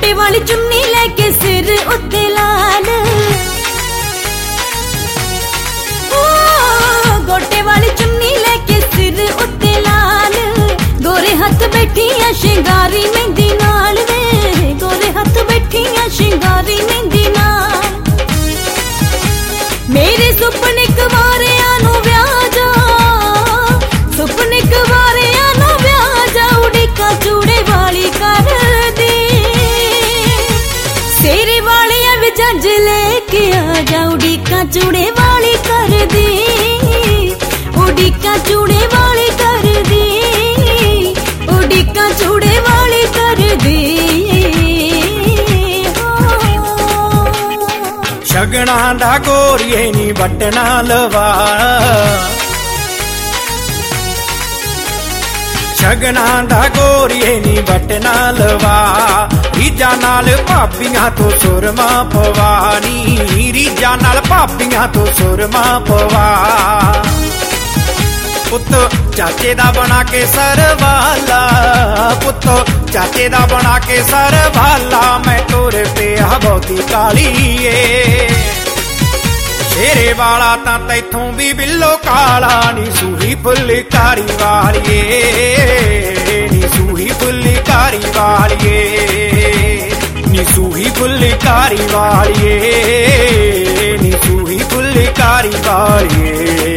गोटे वाली चुन्नी लेके सिर उत्ते लाल, गोटे वाली चुन्नी लेके सिर उत्ते लाल, गोरे हथ बैठियां शिंगारी मेहंदी नाल वे, गोरे हथ बैठियां शिंगारी मेहंदी नाल। मेरे सुपने कवारियां नू व्याह जा, सुपने कवारियां नू व्याह जा, उड़ीका चूड़े वाली कर दे, सेरे वालियां भी जंज लेके आ जा, उड़ीका चूड़े वाली कर दे, उड़ीका चूड़े वाली कर दे, उड़ीका चूड़े वाली कर दे। शगना दा गोरिए नी बटना लवा, शगना दा गोरिए नी बटना लवा, रीजा नाल भाबियां तो सुरमा पवा नी, रीजा नाल भाबियां तो सुरमा पवा। पुत चाचे दा बना के सरवाला, पुत चाचे दा बना के सरवाला, मैं तुर पिया बहुती कालीए, शेरे वाला तां तैथों भी बिल्लो काला नी, सूही फुलकारी वालिए, नी सूही फुलकारी वालिए, नी सूही फुलकारी वालिए, नी सूही फुलकारी वालिए।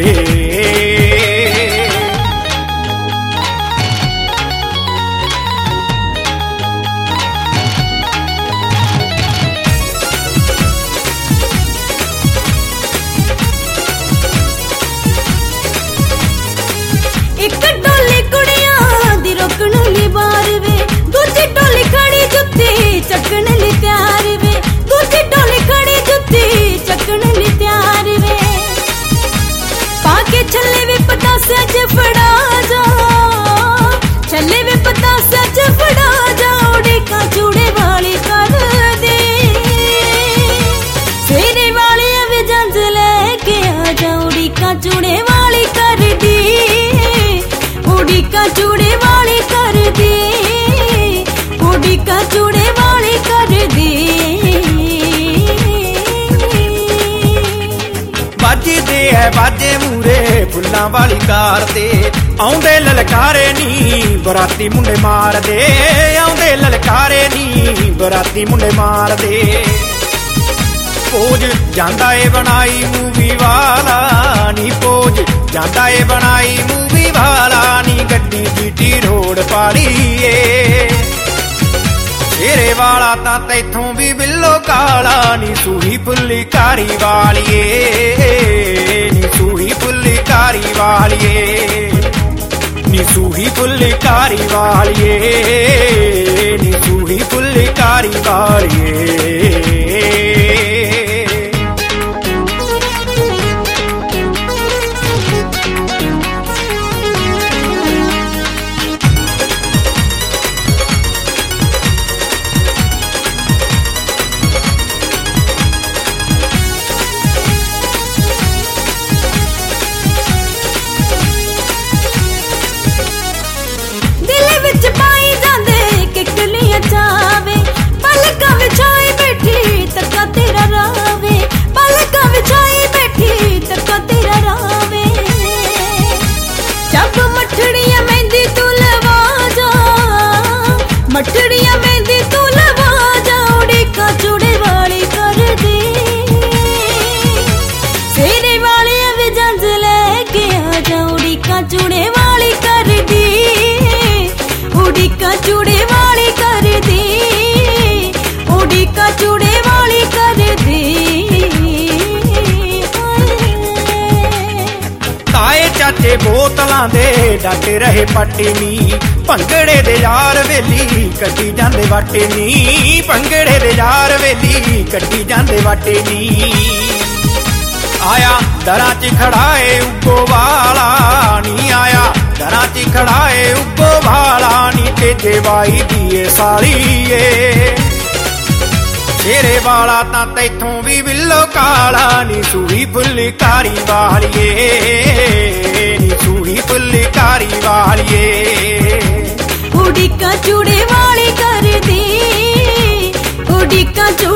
एक टोली कुड़ियां दी रोकण ली बार वे, दूजी टोली खड़ी जुत्ती चकण ली तैयार वे, दूजी टोली खड़ी जुत्ती चकण ली तैयार वे, पाके छल्ले वे पतासे च फड़ा जा, छल्ले वे पतासे च फड़ा जा, उड़ीका चूड़े वाली कर दे, सेरे वाली वे जंज लेके आ जा, उड़ीका चूड़े वाली कर दी, उड़ीका चूड़े वाली कर दे, उड़ीका चूड़े वाली कर दे। बाजदे है बाजे मूरे फुल्लां वाली कार दे, आउंदे ललकारे नी बराती मुंडे मार दे, आउंदे ललकारे नी बराती मुंडे मार दे। पोज जांदा ए बनाई मूवी वाला नी, पोज जांदा ए बनाई मूवी वाला नी, गड्डी जीटी रोड पाड़ीए, शेरे वाला तां तैथों भी बिल्लो काला नी, सूही फुलकारी वालिए, नी सूही फुलकारी वालिए, नी सूही फुलकारी वालिए, नी सूही फुलकारी वालिए। मठड़िया मेहंदी तू लगा जा, उड़ीका चूड़े वाली कर दे, सेरे वाले भी जंज लेके आ जा, उड़ीका चूड़े वाली कर दे, उड़ीका चूड़े वाली कर दे, उड़ीका चूड़े वाली कर दे। ताए चाचे बोतलां दे डट रहे पट्टी नी, भंगड़े दे यार वेली कट्टी जांदे वाटे नी, भंगड़े दे यार वेली कट्टी जांदे वाटे नी। आया दरां च खड़ाए उग्गो वाला नी, आया दरां च खड़ाए उग्गो वाला नी, तेजे वाई दिए सालीए, शेरे वाला तां तैथों भी बिल्लो काला नी, सूही फुलकारी वालिए, नी सूही फुलकारी वालिए, उड़ीका चूड़े वाली कर दे, ਡੀਕਾਂ